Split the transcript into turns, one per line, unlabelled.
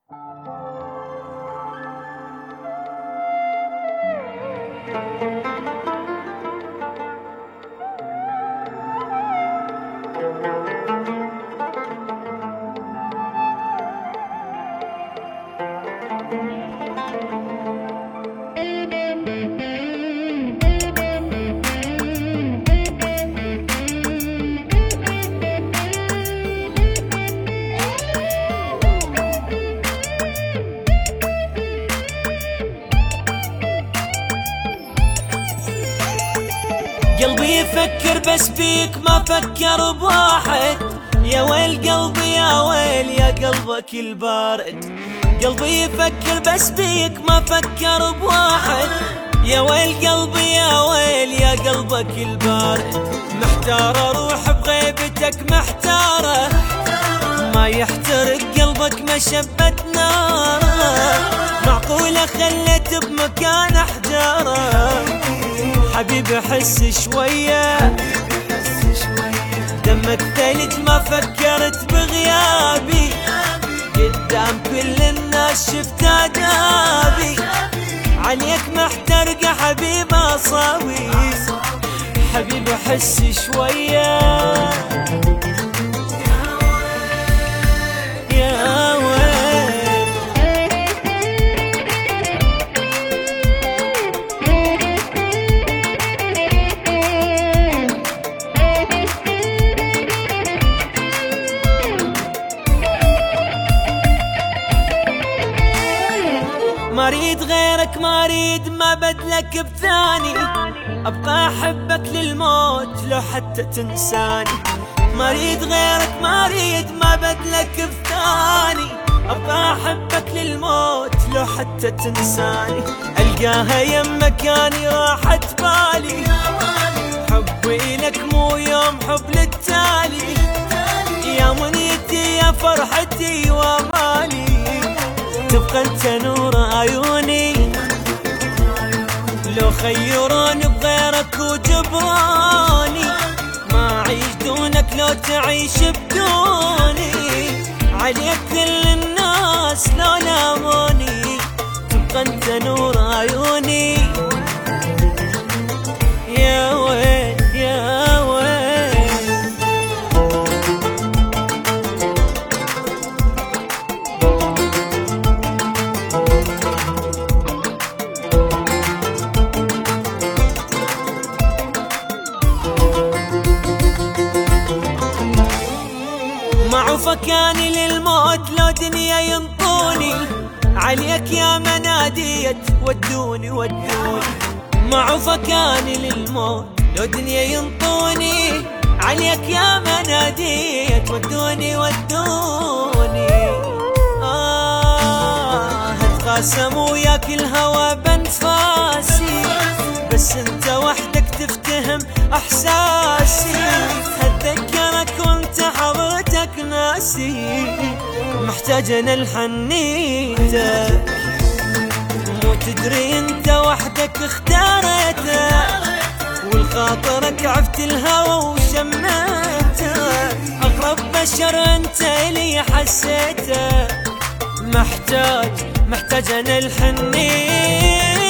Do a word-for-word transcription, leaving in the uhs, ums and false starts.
قلبي يفكر بس بيك ما فكر بواحد. يا ويل قلبي يا ويل يا قلبك البارد. قلبي يفكر بس بيك ما فكر بواحد. يا ويل قلبي يا ويل يا قلبك البارد. محتار اروح بغيبتك محتارة، ما يحترق قلبك مشبة ناره. معقولة خليت بمكان احجاره. حبيبي حس شوية دمك ثلج ما فكرت بغيابي. قدام كل الناس شفت عجابي. عليك محترقة حبيبي اصابي. حبيبي حس شوية يا ويل. ما اريد غيرك ما اريد ما بدلك بثاني. ابقى احبك للموت لو حتى تنساني. ما اريد غيرك ما اريد ما بدلك بثاني. ابقى احبك للموت لو حتى تنساني. القاها يم مكاني راحت بالي. حبي لك مو يوم حب للتالي. يا منيتي يا فرحتي وامالي. تبقى انت نور عيوني. لو خيروني بغيرك وجبراني. ما اعيش دونك لو تعيش بدوني. عليك كل الناس لو لاموني. تبقى انت نور عيوني يا ويل يا ويل. فكاني للموت لو دنيا ينطوني. عليك يا مناديت ودوني ودوني. معو فكاني للموت لو دنيا ينطوني. عليك يا مناديت ودوني ودوني. آه اتقاسم وياك الهوى بانفاسي. بس انت وحدك تفتهم احساسي. اتذكرك وانت حضرتك ناسي. محتاج انا لحنيتك. مو تدري انت وحدك اختارتك. والخاطرك عفت الهوى وشميتك. اقرب بشر انت الي حسيتك. محتاج محتاج انا لحنيتك.